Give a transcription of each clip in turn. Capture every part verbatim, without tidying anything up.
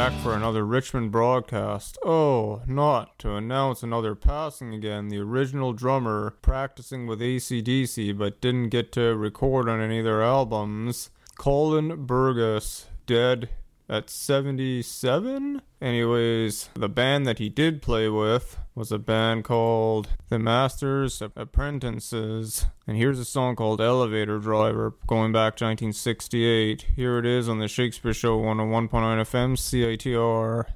back for another Richmond broadcast. Oh, not to announce another passing again. The original drummer practicing with A C D C but didn't get to record on any of their albums. Colin Burgess, dead at seventy-seven? Anyways, the band that he did play with was a band called The Masters Apprentices. And here's a song called Elevator Driver, going back to nineteen sixty-eight. Here it is on the Shakespeare Show one oh one point nine F M C I T R.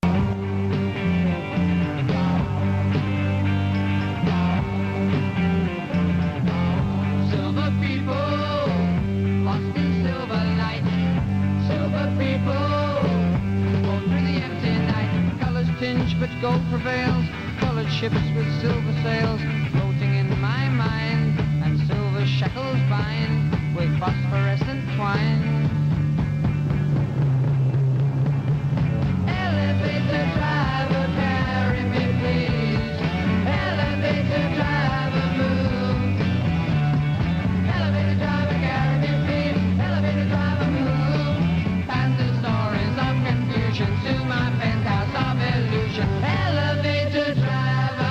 But gold prevails, coloured ships with silver sails, floating in my mind, and silver shackles bind with phosphorescent twine. Elevator driver, carry me please. Elevator driver, move. Elevator driver, carry me please. Elevator driver, move. Past the stories of confusion to my penthouse of illusion. Elevator driver.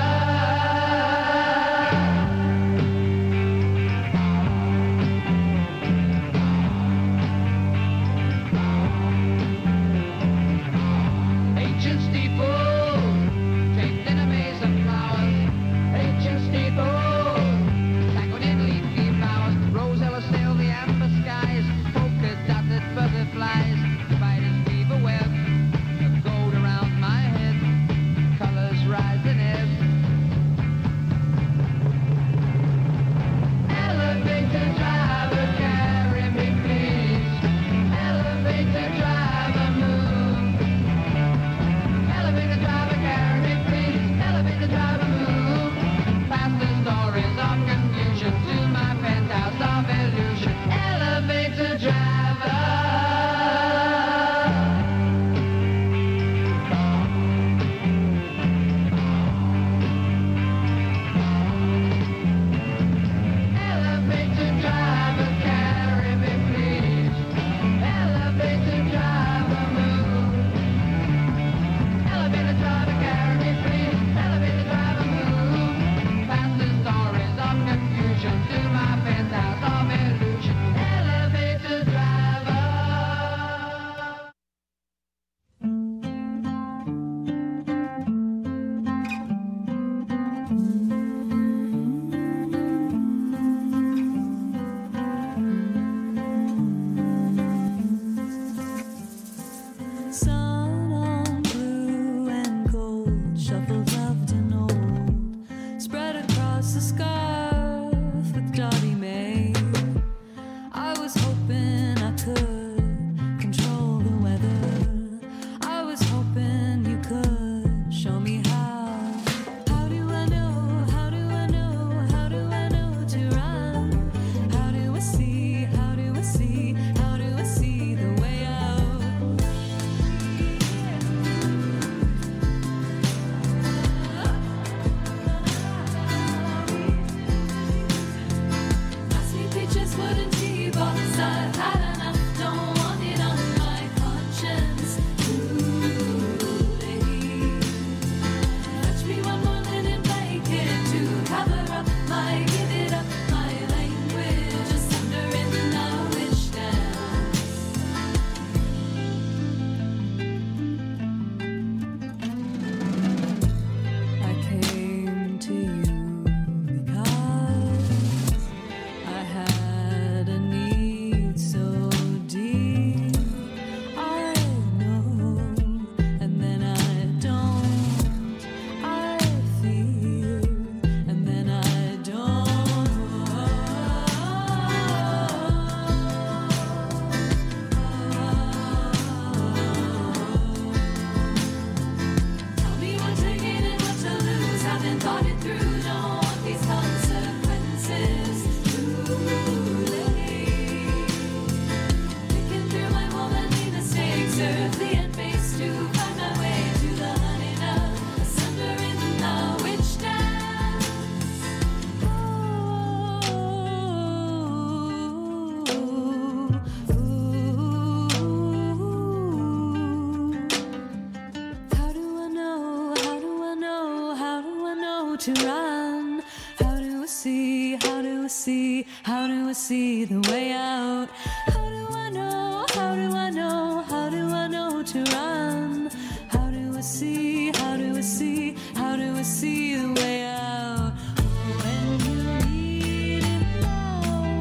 to run? How do I see, how do I see, how do I see the way out? How do I know, how do I know, how do I know to run? How do I see, how do I see, how do I see the way out? When you need it now,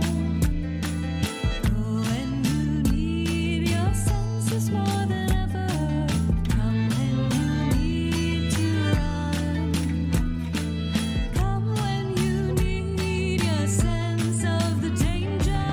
when you need your senses more than ever, come when you need to run, come when you need your sense of the danger.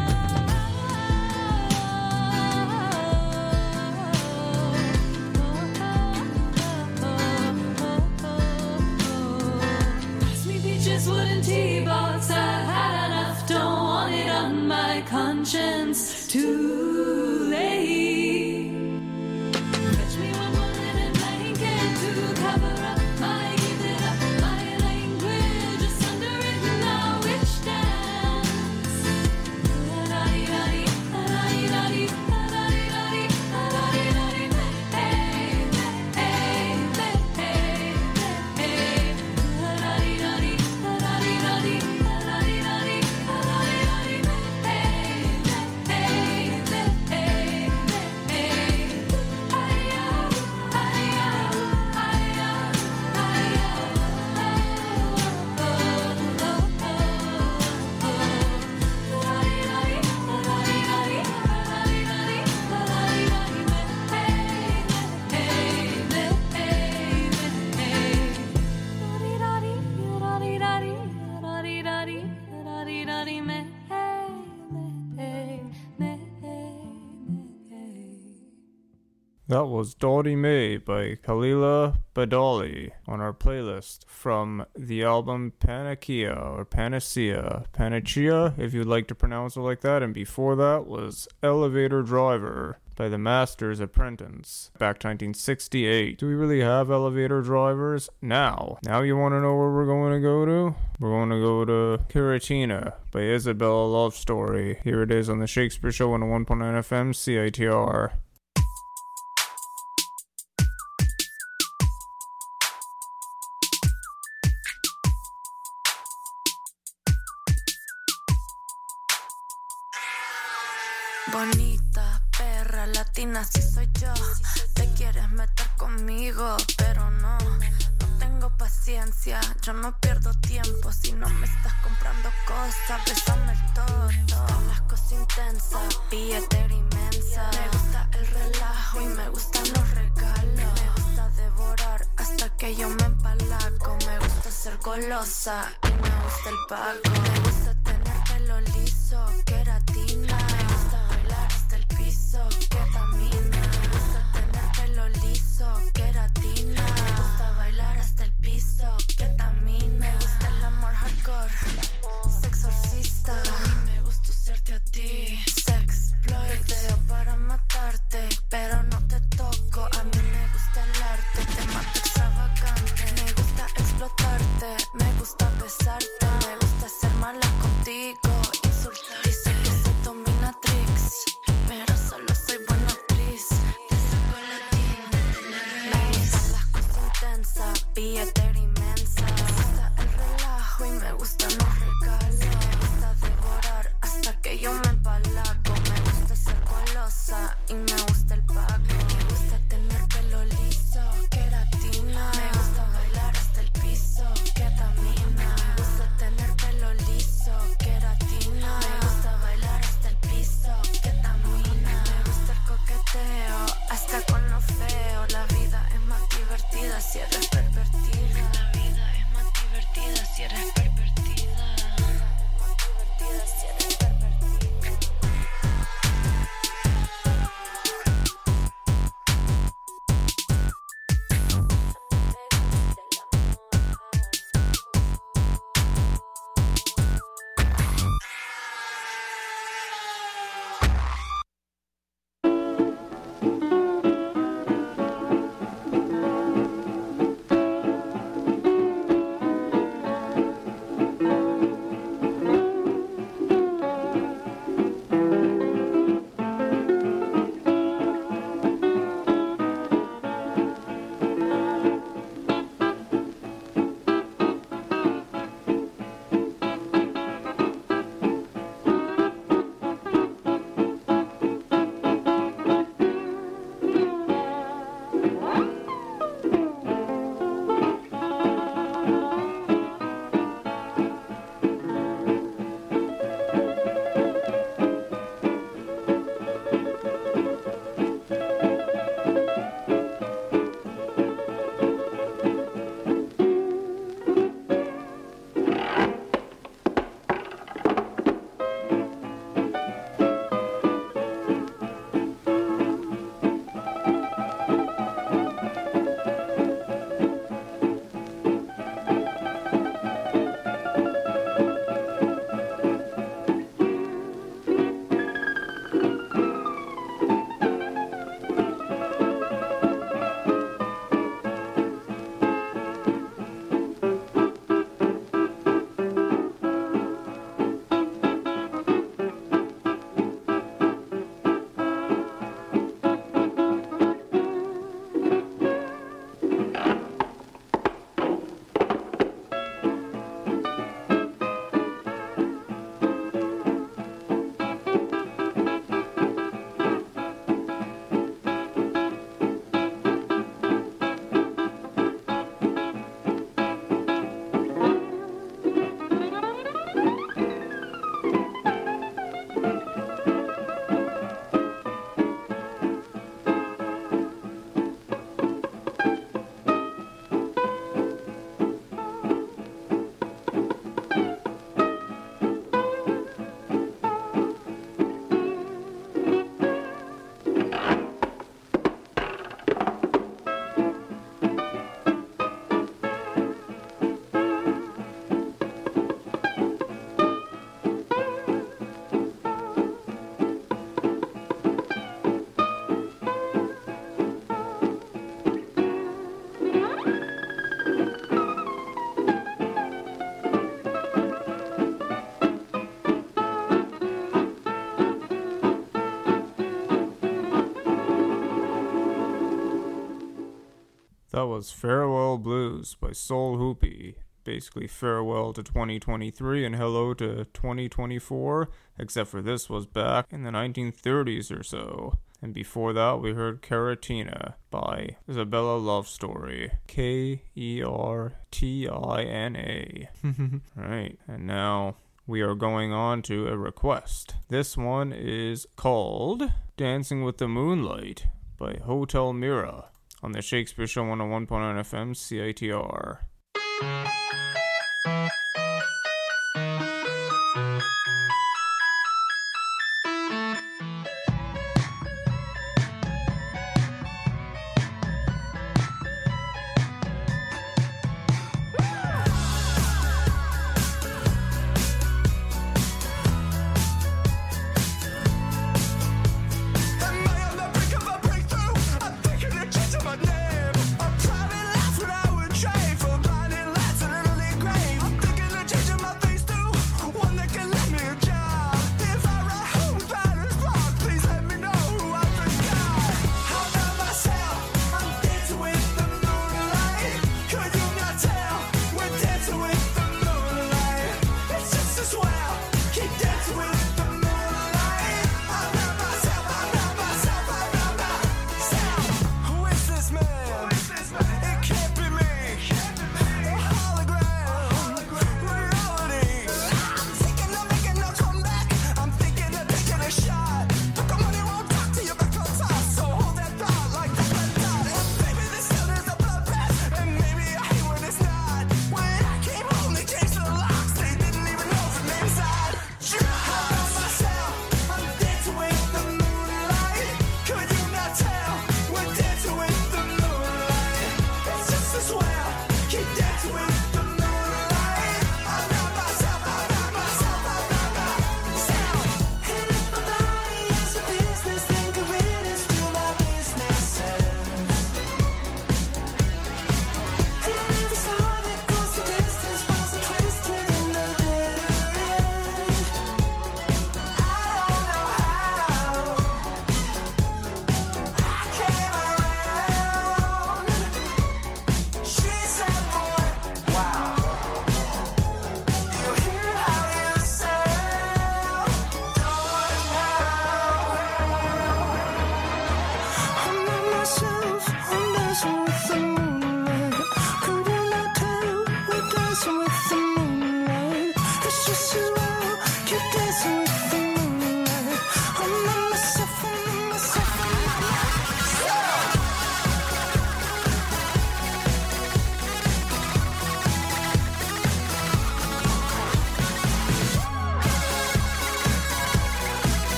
Pass me peaches, wooden tea-box, I've had enough, don't want it on my conscience. Too late. Fetch me one more linen blanket to cover up my gifted up my language. Just under it now, witch dance. La-da-dee-da-dee, la-da-dee-da-dee, la-da-dee-da-dee, la-da-dee-da-dee. Hey, hey, hey, hey, hey. La-da-dee-da-dee, la-da-dee-da-dee, la-da-dee-da-dee, la-da-dee-da-dee. Hey, hey, hey, hey, hey. Ay-ya, ay-ya, ay-ya, ay-ya. Oh, oh, oh, oh. La-dee-da-dee, la-da-dee-da-dee, la-da-dee-da-dee, la-da-dee-da-dee. Hey, hey, hey, hey. La-dee-da-dee, la-dee-da-dee, la-dee-da-dee, la-dee-da-dee. Me, hey, me, hey, me, hey. That was Dottie May by Kalila Badali on our playlist from the album Panacea or Panacea. Panacea, if you'd like to pronounce it like that. And before that was Elevator Driver by the Master's Apprentice, back to nineteen sixty-eight. Do we really have elevator drivers? Now. Now you want to know where we're going to go to? We're going to go to Kiratina by Isabella Love Story. Here it is on the Shakespeare Show on one point nine F M C I T R. Bonita, perra, latina, si soy yo. Te quieres meter conmigo, pero no, no tengo paciencia. Yo no pierdo tiempo si no me estás comprando cosas. Bésame el toto, las cosas intensas, billetera inmensa. Me gusta el relajo y me gustan los regalos. Me gusta devorar hasta que yo me empalago. Me gusta ser golosa y me gusta el pago. Me gusta tener pelo liso, queratina. Me gusta bailar hasta el piso, ketamina. Me gusta tener pelo liso, queratina. Me gusta bailar hasta el piso, ketamina. Me gusta el amor hardcore, sexorcista. A mí me gusta usarte a ti, sexploiteo para matarte, pero no te toco. A mí me gusta el arte, te mato extravagante. Me gusta explotarte, me gusta besarte. Me gusta ser mala contigo, insultar. Dice que se domina That was Farewell Blues by Soul Hoopy. Basically farewell to twenty twenty-three and hello to twenty twenty-four, except for this was back in the nineteen thirties or so. And before that we heard Keratina by Isabella Love Story. K E R T I N A. Right, and now we are going on to a request. This one is called Dancing with the Moonlight by Hotel Mira on the Shakespeare Show one oh one point nine F M C I T R. My name, a private life when I would trade for blinding lights and a little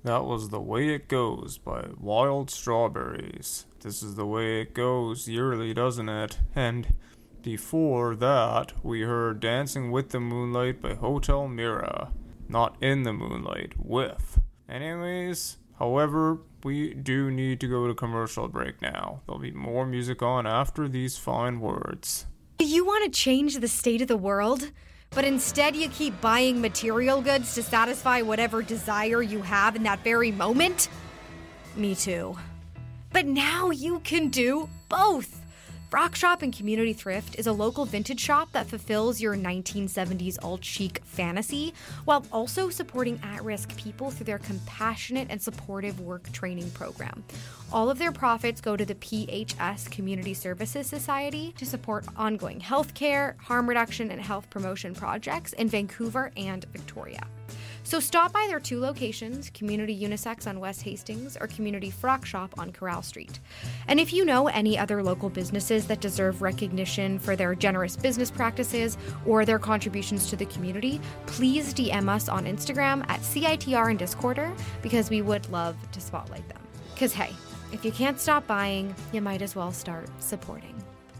That was The Way It Goes by Wild Strawberries. This is the way it goes yearly, doesn't it? And before that, we heard Dancing with the Moonlight by Hotel Mira. Not in the moonlight, with. Anyways, however, we do need to go to commercial break now. There'll be more music on after these fine words. You want to change the state of the world, but instead you keep buying material goods to satisfy whatever desire you have in that very moment? Me too. But now you can do both. Frock Shop and Community Thrift is a local vintage shop that fulfills your nineteen seventies alt-chic fantasy while also supporting at-risk people through their compassionate and supportive work training program. All of their profits go to the P H S Community Services Society to support ongoing healthcare, harm reduction, and health promotion projects in Vancouver and Victoria. So stop by their two locations, Community Unisex on West Hastings or Community Frock Shop on Corral Street. And if you know any other local businesses that deserve recognition for their generous business practices or their contributions to the community, please D M us on Instagram at C I T R and Discorder because we would love to spotlight them. Because hey, if you can't stop buying, you might as well start supporting.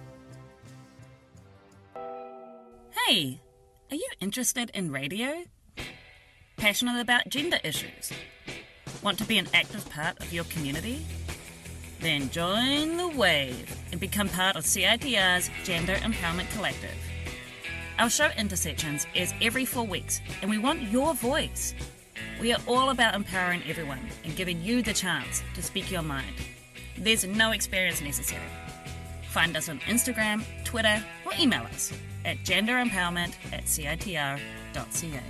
Hey, are you interested in radio? Passionate about gender issues? Want to be an active part of your community? Then join the wave and become part of C I T R's Gender Empowerment Collective. Our show Intersections airs every four weeks and we want your voice. We are all about empowering everyone and giving you the chance to speak your mind. There's no experience necessary. Find us on Instagram, Twitter, or email us at genderempowerment at C I T R dot C A.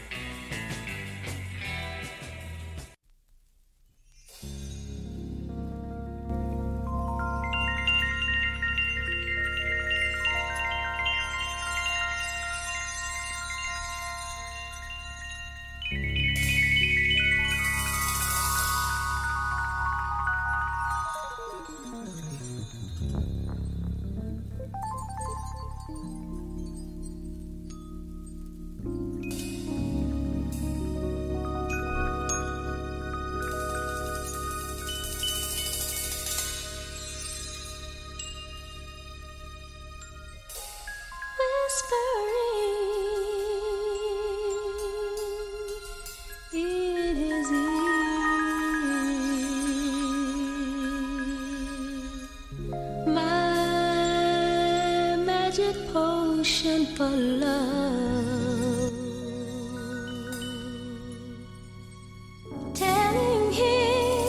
Potion for love, telling him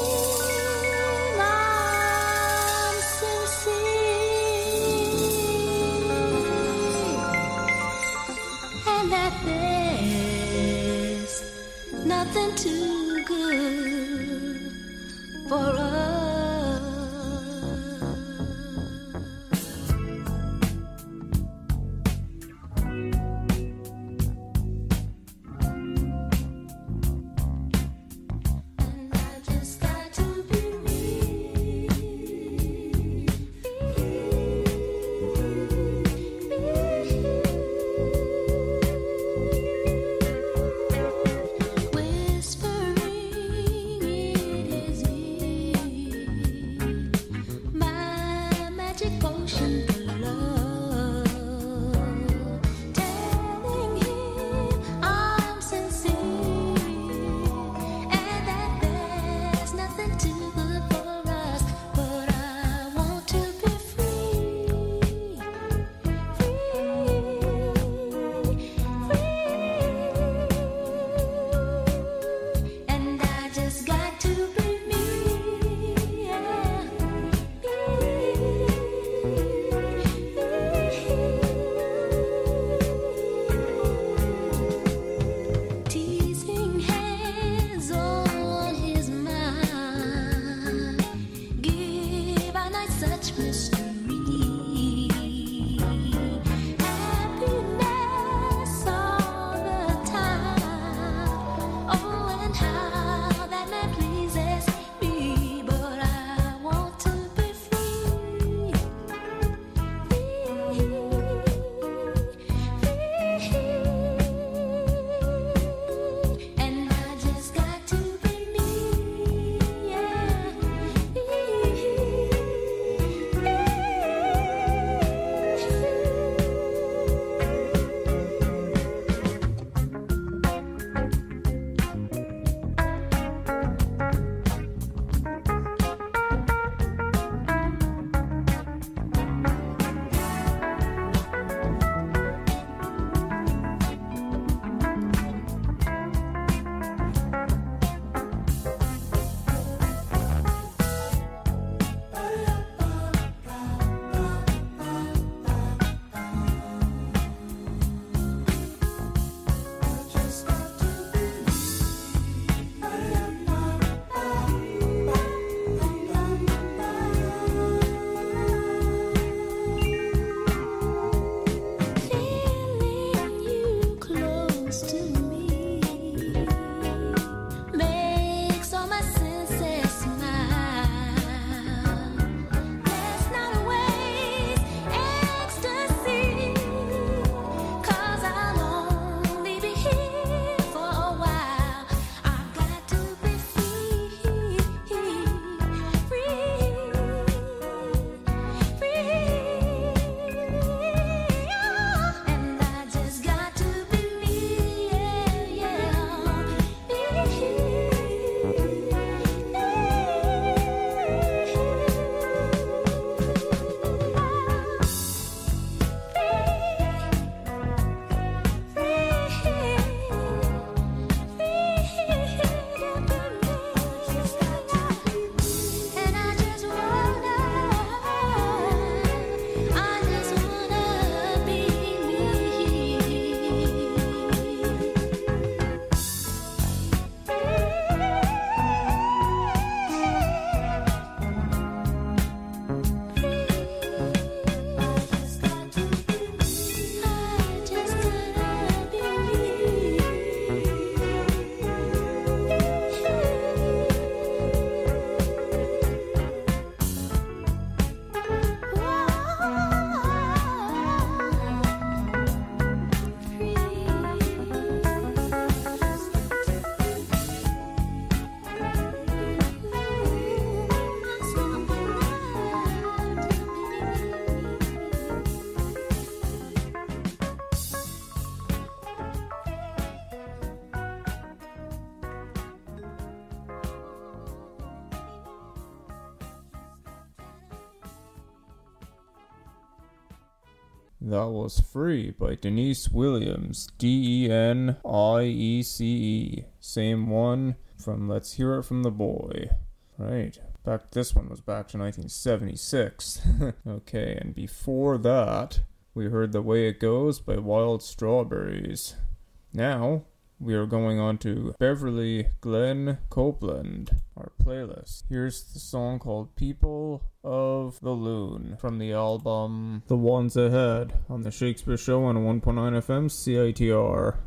I'm sincere and that there's nothing too good for us. And I just got to be That was Free by Denise Williams, D E N I E C E. Same one from Let's Hear It From the Boy. Right. Back, this one was back to nineteen seventy-six. Okay, and before that, we heard The Way It Goes by Wild Strawberries. Now, we are going on to Beverly Glenn Copeland, our playlist. Here's the song called People of the Loon from the album The Ones Ahead on the Shakespeare Show on one point nine F M C I T R.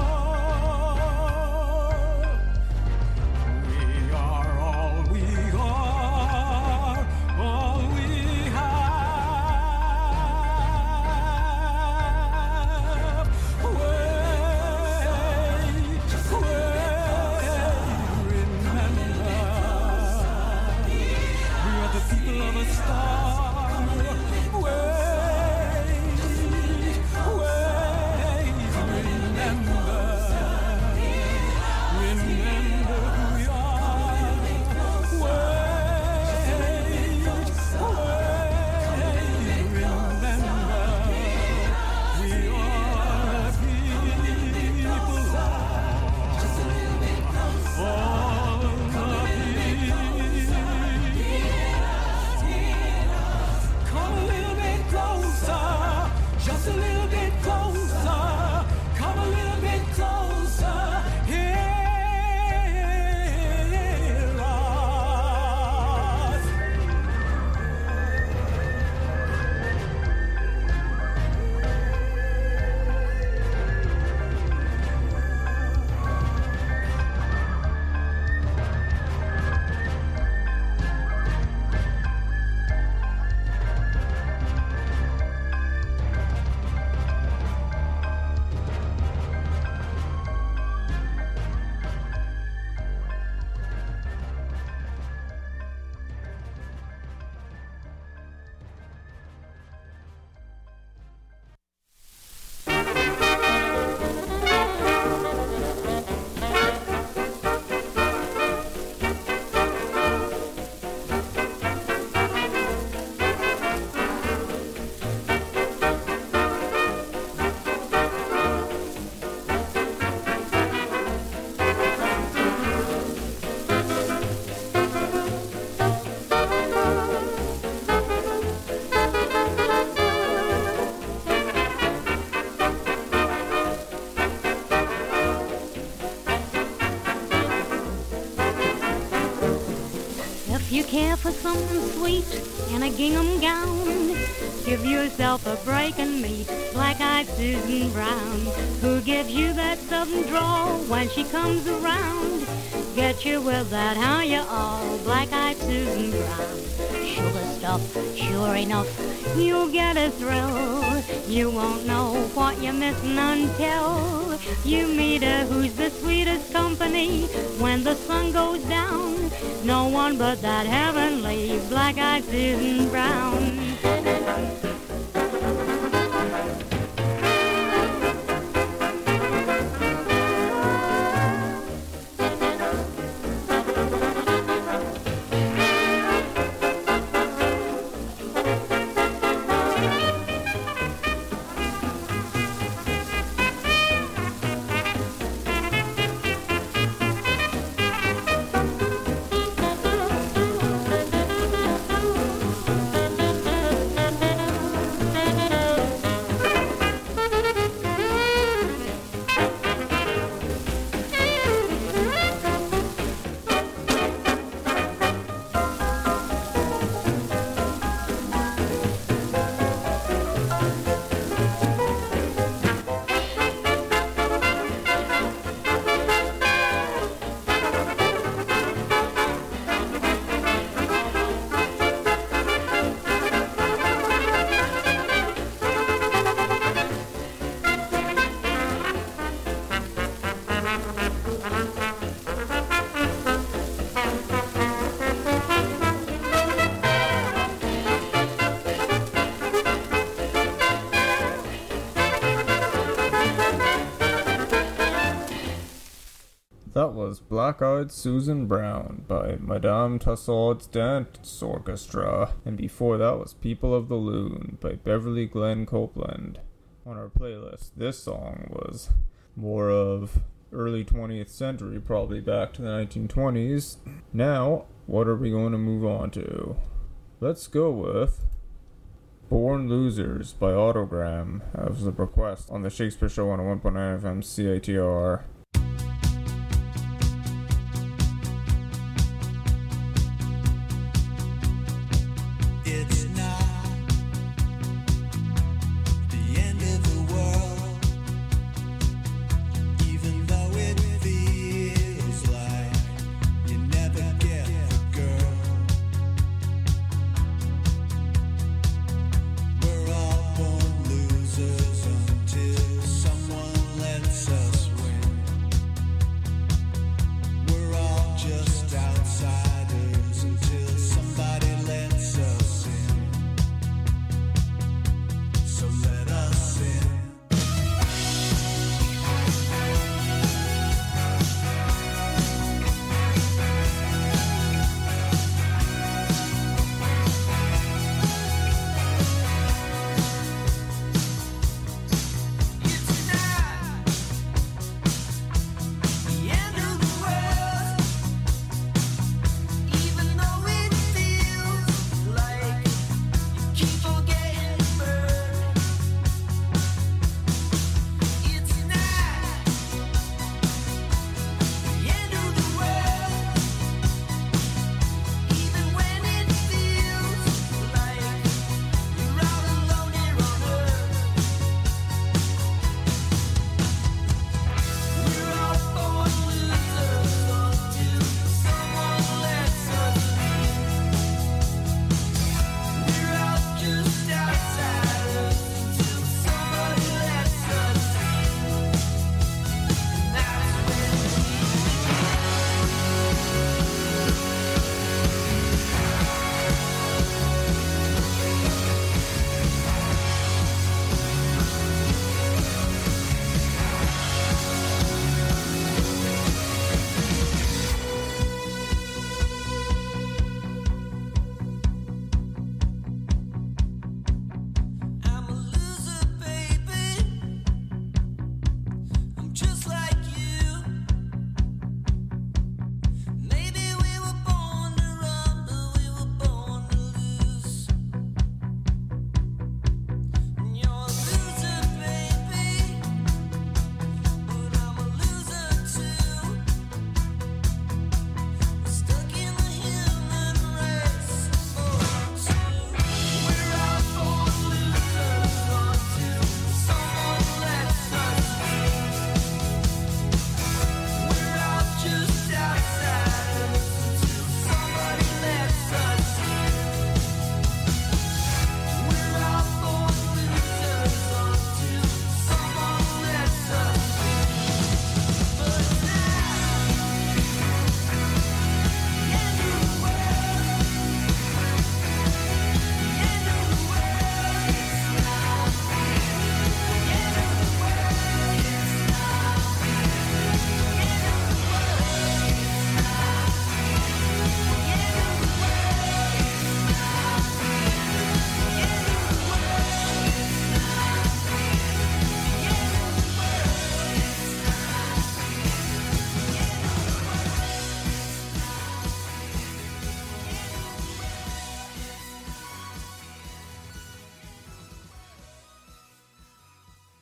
We are all we are. something sweet in a gingham gown. Give yourself a break and meet black-eyed Susan Brown, who gives you that southern drawl when she comes around. Get you with that how you all, black-eyed Susan Brown. Sugar stuff, sure enough, you'll get a thrill. You won't know what you're missing until you meet her who's the sweetest company when the sun goes down. No one but that heavenly black-eyed Susan Brown. That was Black-Eyed Susan Brown by Madame Tussaud's Dance Orchestra, and before that was People of the Loon by Beverly Glenn Copeland. On our playlist, this song was more of early twentieth century, probably back to the nineteen twenties. Now, what are we going to move on to? Let's go with Born Losers by Autogram as a request on the Shakespeare Show on one point nine F M C A T R. Someone lets us win.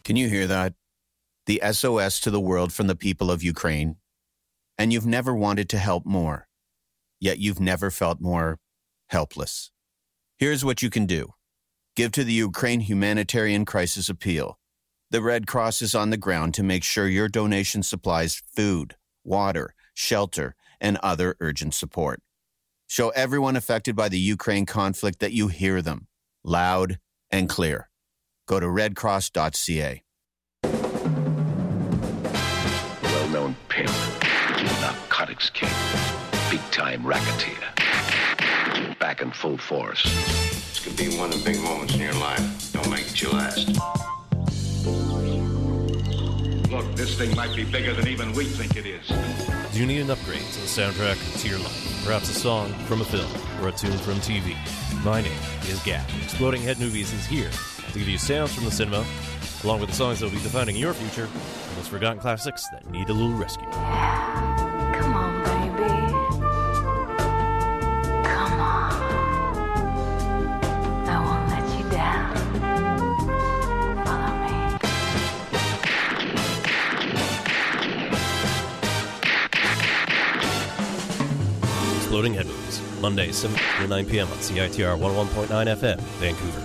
Can you hear that? The S O S to the world from the people of Ukraine. And you've never wanted to help more, yet you've never felt more helpless. Here's what you can do. Give to the Ukraine Humanitarian Crisis Appeal. The Red Cross is on the ground to make sure your donation supplies food, water, shelter, and other urgent support. Show everyone affected by the Ukraine conflict that you hear them, loud and clear. Go to red cross dot c a. Well-known pimp, narcotics king, big-time racketeer, back in full force. This could be one of the big moments in your life. Don't make it your last. Look, this thing might be bigger than even we think it is. Do you need an upgrade to the soundtrack to your life? Perhaps a song from a film or a tune from T V? My name is Gap. Exploding Head Movies is here to give you sounds from the cinema, along with the songs that will be defining your future, and those forgotten classics that need a little rescue. Come on, baby. Come on. I won't let you down. Follow me. Exploding Head Movies, Monday, seven to nine p.m. on C I T R one oh one point nine F M, Vancouver.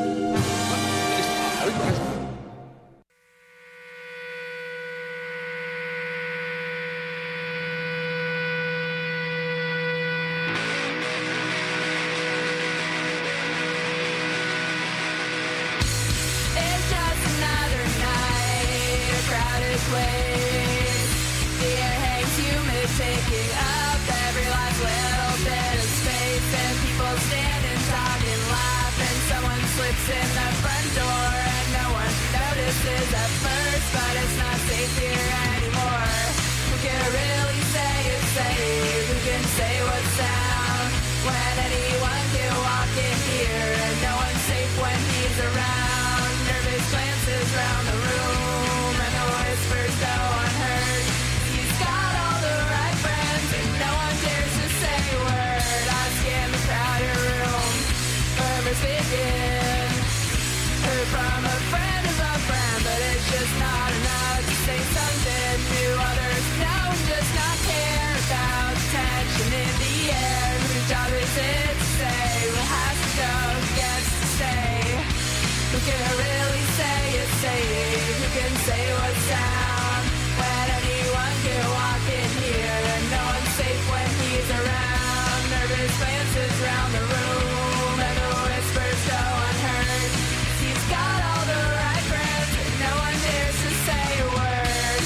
It's just another night, a crowded place. The air hangs humid, taking up every last little bit of space. And people stand and talk and laugh, and someone slips in the front door, and no one notices at first, but it's not safe here anymore. Who can really say it's safe? Who can say what's sound? When anyone can walk in here, and no one's safe when he's around. Nervous glances round the room, and the whispers go unheard. He's got all the right friends, and no one dares to say a word. I scan the crowded room, murmurs begin. Heard from a friend of a friend, but it's just not enough to say something new. Others know and just not care about the tension in the air. Whose job is it to say what has to go, who gets to stay? Who can really say it's safe? Who can say what's sound? When anyone can walk in here, and no one's safe when he's around. Nervous glances round the room, and the whispers go unheard. He's got all the right friends, and no one dares to say a word.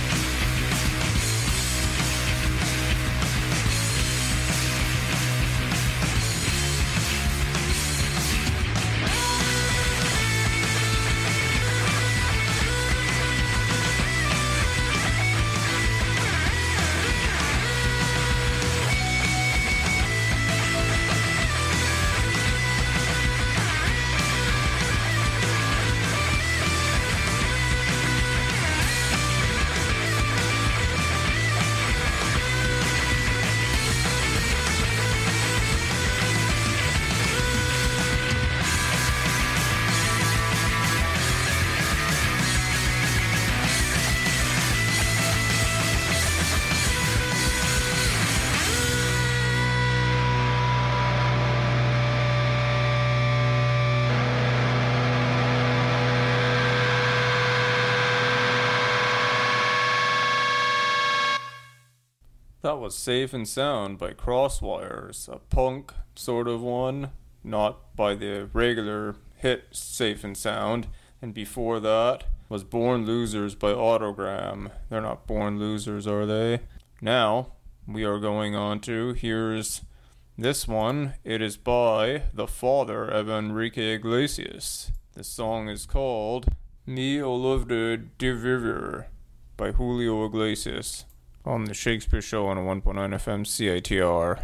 That was Safe and Sound by Crosswires, a punk sort of one, not by the regular hit Safe and Sound. And before that was Born Losers by Autogram. They're not born losers, are they? Now, we are going on to, here's this one. It is by the father of Enrique Iglesias. The song is called Me Olivde de Vivir by Julio Iglesias on the Shakespeare Show on one point nine F M C I T R.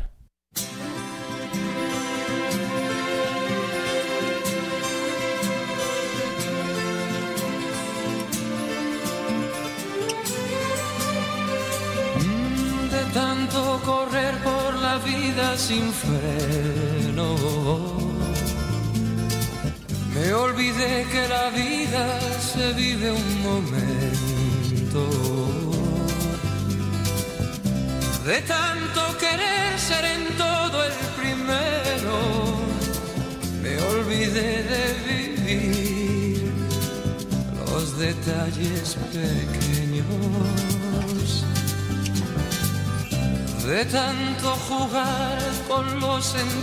De tanto correr por la vida sin freno, Me olvidé que la vida se vive un momento. De tanto querer ser en todo el primero, me olvidé de vivir los detalles pequeños. De tanto jugar con los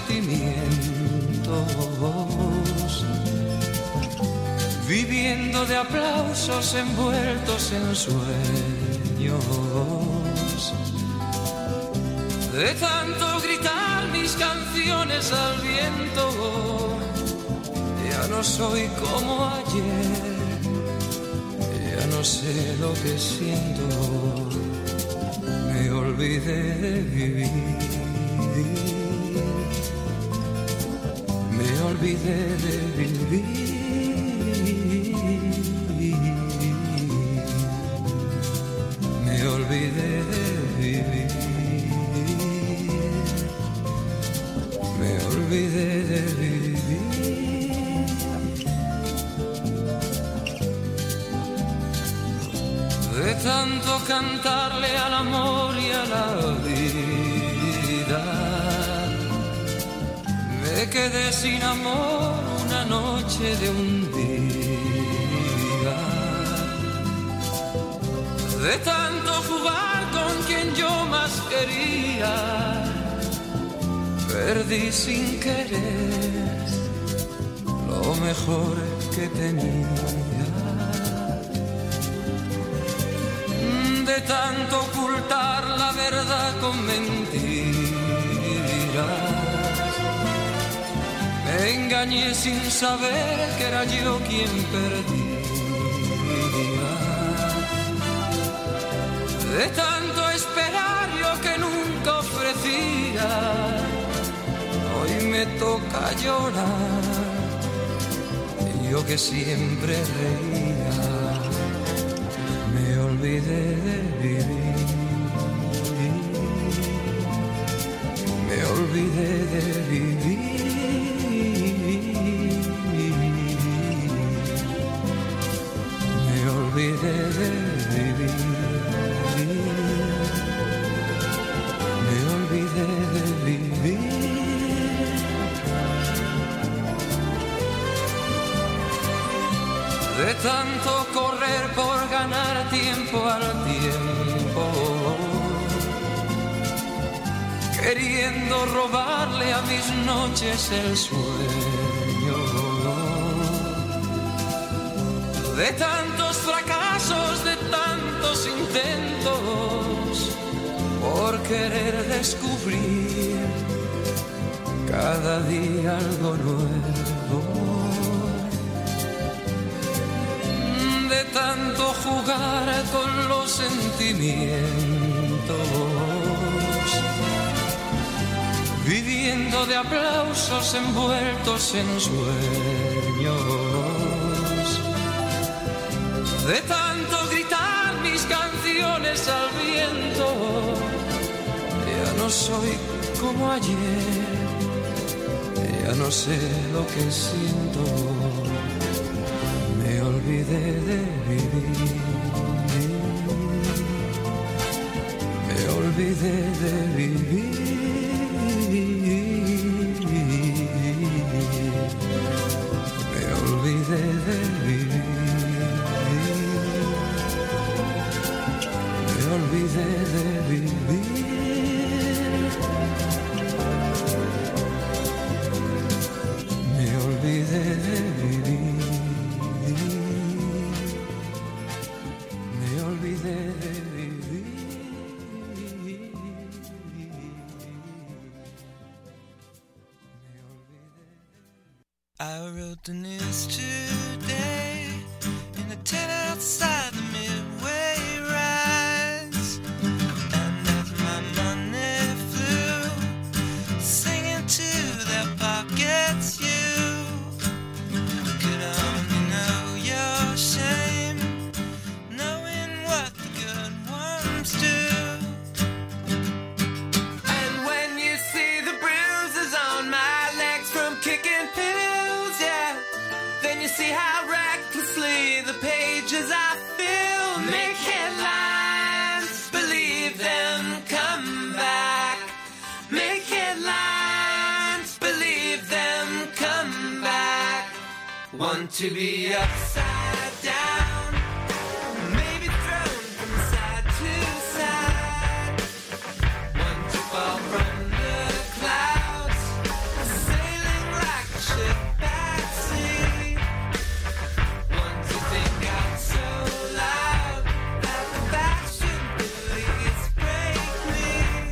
sentimientos, viviendo de aplausos envueltos en sueños. De tanto gritar mis canciones al viento, ya no soy como ayer, ya no sé lo que siento. Me olvidé de vivir, me olvidé de vivir, me olvidé de vivir, me olvidé de vivir. De tanto cantarle al amor y a la vida, me quedé sin amor una noche de un día. De tanto jugar con quien yo más quería, perdí sin querer lo mejor que tenía. De tanto ocultar la verdad con mentiras, me engañé sin saber que era yo quien perdía. De tanto esperar yo que nunca ofrecía, hoy me toca llorar, yo que siempre reía. Me olvidé de vivir, me olvidé de vivir, me olvidé de vivir, me olvidé de vivir. De tanto correr por ganar tiempo al tiempo, queriendo robarle a mis noches el sueño. De tantos fracasos, de tantos intentos, por querer descubrir cada día algo nuevo. De tanto jugar con los sentimientos, viviendo de aplausos envueltos en sueños. De tanto gritar mis canciones al viento, ya no soy como ayer, ya no sé lo que siento. Me olvidé de vivir, me olvidé de vivir, me olvidé de vivir, me olvidé de vivir, me olvidé de vivir. I wrote the news today in a tent outside the Midway Rise, and as my money flew, singing to their pockets, you could only know your shame, knowing what the good ones do. And when you see the bruises on my legs from kicking pills, yeah, they you see how recklessly the pages I fill make headlines, believe them, come back. Make headlines, believe them, come back. Want to be upside down, maybe thrown from side to side. Want to fall from the clouds, sailing like a ship at sea. Want to think out so loud that the fashion police break me.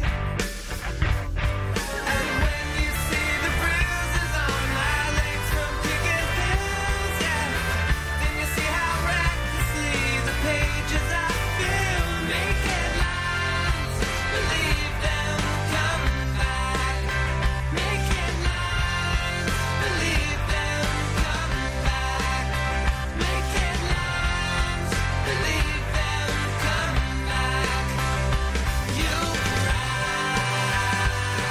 And when you see the bruises on my legs from kicking hills, yeah, then you see how recklessly the pages I fill make headlines, believe them, come back. Make headlines, believe them, come back. Make headlines, believe them, come back. You'll cry,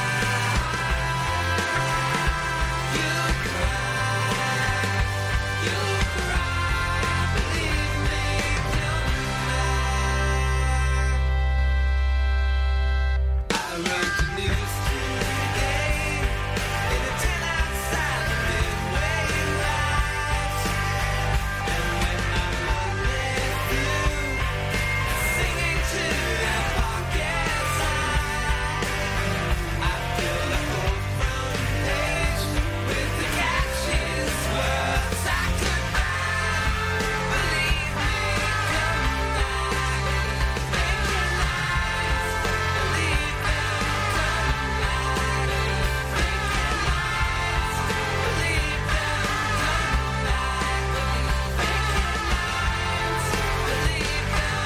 you'll cry, you'll cry, believe me, come back. I wrote the news today in a tent outside the Midway lights. And when I'm on with you, singing to that pocket side, I fill the whole front page with the catchiest words I could find. Believe me, come back. Make headlines, believe them, come back. Make headlines, believe them, come back. Make headlines, believe them,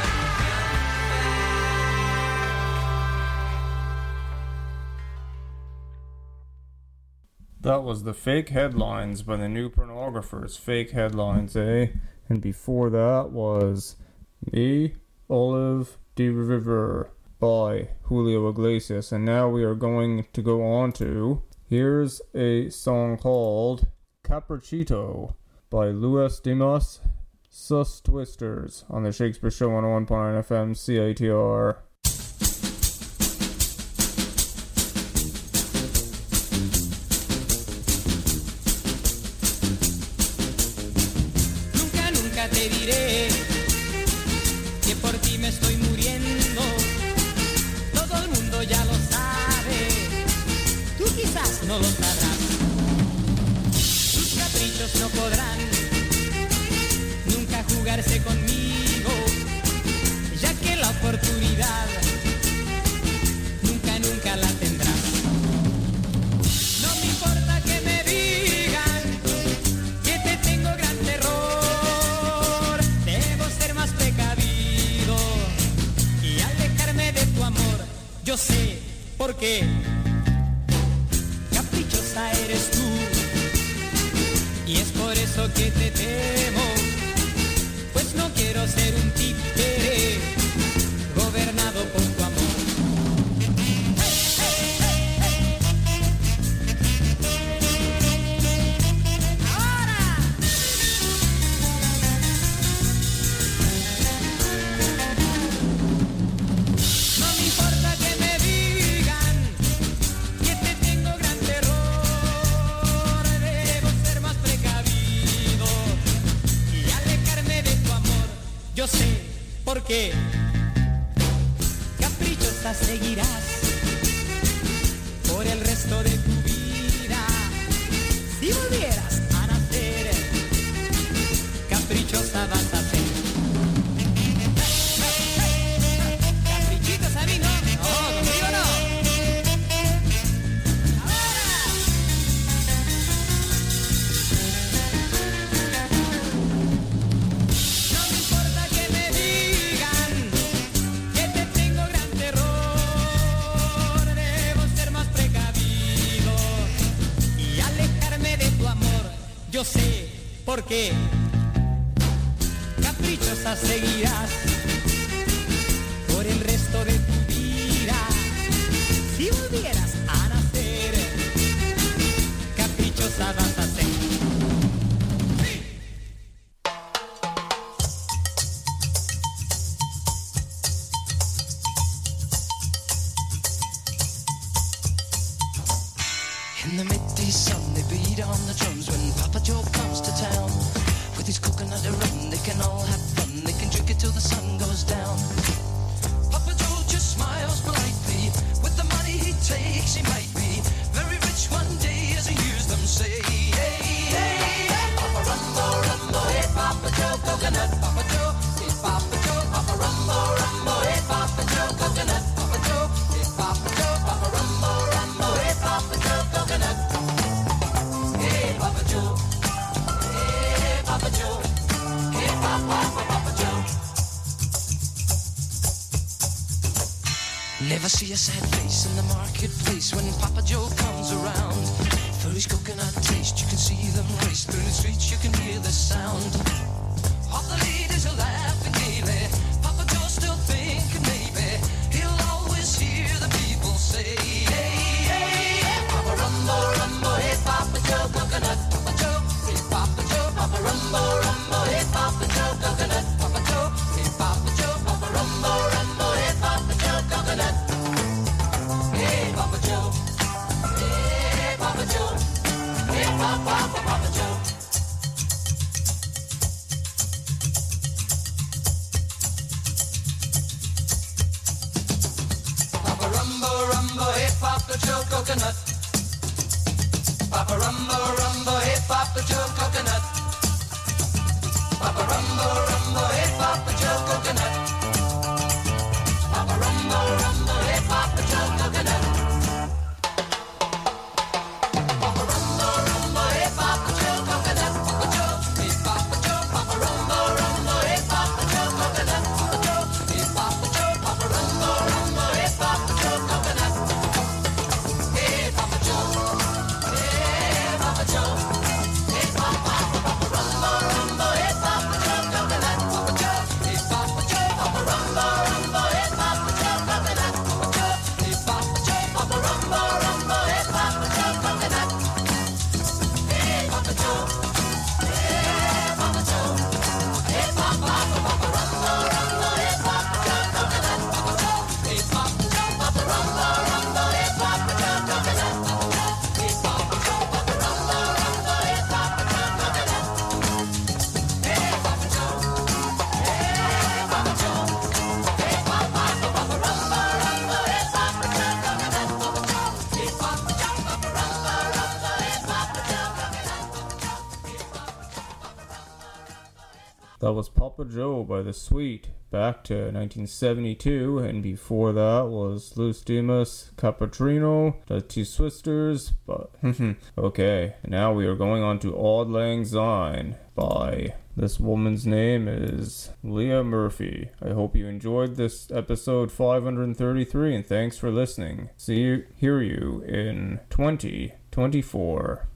That was the Fake Headlines by the New Pornographers. Fake Headlines, eh? And before that was The Olive de River by Julio Iglesias. And now we are going to go on to, here's a song called Capricito by Luis Dimas Sus Twisters on the Shakespeare Show one oh one point nine F M C A T R. Nunca, nunca te diré que por ti me estoy muriendo. Todo el mundo ya lo sabe, tú quizás no lo sabrás. Tus caprichos no podrán nunca jugarse conmigo, ya que la oportunidad nunca, nunca la tendrás. No me importa que me digan que te tengo gran terror, debo ser más precavido y alejarme de tu amor. Yo sé por qué, caprichosa eres tú, y es por eso que te temo, pues no quiero ser un títere gobernado por tu amor. No me importa que me digan que te tengo gran terror, debo ser más precavido y alejarme de tu amor. Yo sé por qué, caprichosa seguirás por el resto de tu vida. Si volvieras a nacer, caprichosa vas a ser. Caprichitos a mí no, no, conmigo no. No me importa que me digan que te tengo gran terror, debo ser más precavido y alejarme de tu amor. Yo sé por qué, caprichosa seguirás por el resto de tu vida. Si volvieras a nacer, caprichosa vas a ser. Sí. Never see a sad face in the marketplace when Papa Joe comes around. For his coconut taste, you can see them race through the streets, you can hear the sound. All the ladies are laughing gaily. Papa Joe's still thinking maybe he'll always hear the people say, hey, hey, hey, Papa Rumbo, Rumbo, hey, Papa Joe, coconut, Papa Joe, hey, Papa Joe, Papa Rumbo, Rumbo, hey, Papa Joe, coconut, Papa Joe, hey, Papa Joe, Papa Rumbo, Rumbo, hey, Papa Joe, coconut. Hey, Papa Joe, hey, Papa Joe, hey, Papa, Papa, Papa Joe. Papa Rumbo, Rumbo, hey, Papa Joe, coconut. Papa Rumbo, Rumbo, hey, Papa Joe, coconut. Papa Rumbo, Rumbo, hey, Papa Joe, coconut. Papa Rumbo, Rumbo, hey, Papa Joe, coconut. Papa Rumbo, Rumbo, hey, Papa Joe, coconut. Papa Joe, hey, Papa Joe, Papa Rumbo, Rumbo, hey, Papa Joe, coconut. Papa Joe, hey, Papa Joe, Papa Rumbo, Rumbo, hey, Papa Joe, coconut. Hey, Papa Joe, hey, Papa Joe, hey, Papa, Papa Rumbo, Rumbo, hey, Papa Joe, coconut. Papa Joe, hey, Papa Joe, Papa Rumbo, Rumbo, hey, Papa Joe, coconut. Papa Joe, hey, Papa Joe, Papa Rumbo, Rumbo, hey, Papa Joe, coconut. Hey, Papa Joe, hey, Papa Joe, hey, Papa, Papa Rumbo, Rumbo, hey, Papa Joe, coconut. Papa Joe, hey, Papa Joe, Papa Rumbo, Rumbo, hey, Papa Joe, coconut. Papa Joe, hey, Papa Joe, Papa Rumbo, Rumbo, hey, Papa Joe, coconut. Hey, Papa Joe, hey, Papa Joe, hey, Papa, Papa Rumbo, Rumbo, hey, Papa Joe, coconut. Papa Joe, hey, Papa Joe, Papa Rumbo, Rumbo, hey, Papa Joe, coconut. That was Papa Joe by The Sweet, back to nineteen seventy-two, and before that was Los Dimas, Caputrino, The Two Swisters, but okay, now we are going on to Auld Lang Syne by, this woman's name is Leah Murphy. I hope you enjoyed this episode five hundred thirty-three, and thanks for listening. See you, hear you in twenty twenty-four.